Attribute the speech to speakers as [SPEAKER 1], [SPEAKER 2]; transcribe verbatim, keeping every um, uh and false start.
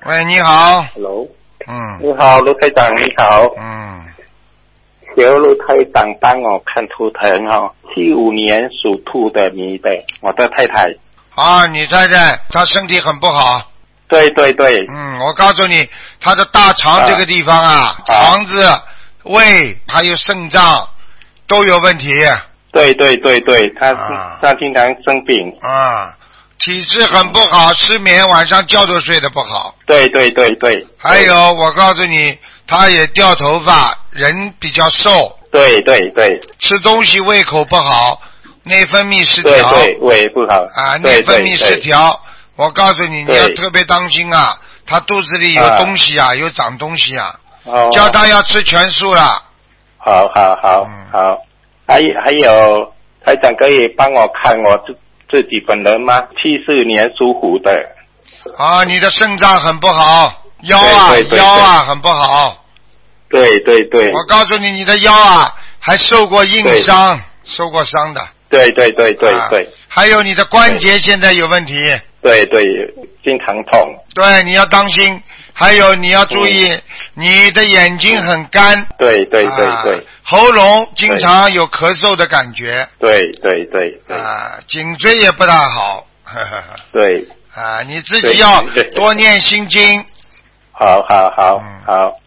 [SPEAKER 1] 喂，你好。
[SPEAKER 2] Hello。
[SPEAKER 1] 嗯。
[SPEAKER 2] 你好，卢台长，你好。
[SPEAKER 1] 嗯。
[SPEAKER 2] 由卢台长帮我看图腾哦，七五年属兔的女的，我的太太。
[SPEAKER 1] 啊，你太太她身体很不好。
[SPEAKER 2] 对对对。
[SPEAKER 1] 嗯，我告诉你，她的大肠这个地方啊，啊肠子、胃还有肾脏都有问题。
[SPEAKER 2] 对对对对，她啊、她经常生病。
[SPEAKER 1] 啊。体质很不好，失眠，晚上觉都睡得不好。
[SPEAKER 2] 对对对对。
[SPEAKER 1] 还有，我告诉你，他也掉头发，人比较瘦。
[SPEAKER 2] 对对对。
[SPEAKER 1] 吃东西胃口不好，内分泌失调。
[SPEAKER 2] 对对，胃不好。
[SPEAKER 1] 啊，内分泌失调。我告诉你，你要特别当心啊！他肚子里有东西啊，啊有长东西啊。哦。叫他要吃全素了。
[SPEAKER 2] 好好好、嗯、好。还还有，台长可以帮我看我自自己本人吗？七四年属虎的。
[SPEAKER 1] 啊，你的肾脏很不好，腰啊
[SPEAKER 2] 对对对对腰
[SPEAKER 1] 啊很不好。
[SPEAKER 2] 对对对。
[SPEAKER 1] 我告诉你，你的腰啊还受过硬伤，受过伤的。
[SPEAKER 2] 对对对对对、啊。
[SPEAKER 1] 还有你的关节现在有问题。
[SPEAKER 2] 对对，经常痛。
[SPEAKER 1] 对，你要当心。还有你要注意，嗯、你的眼睛很干。
[SPEAKER 2] 对对对对。啊、
[SPEAKER 1] 喉咙经常有咳嗽的感觉。
[SPEAKER 2] 对对对对。
[SPEAKER 1] 啊，颈椎也不大好。呵呵呵
[SPEAKER 2] 对。
[SPEAKER 1] 啊，你自己要多念心经。
[SPEAKER 2] 好好好、嗯、好。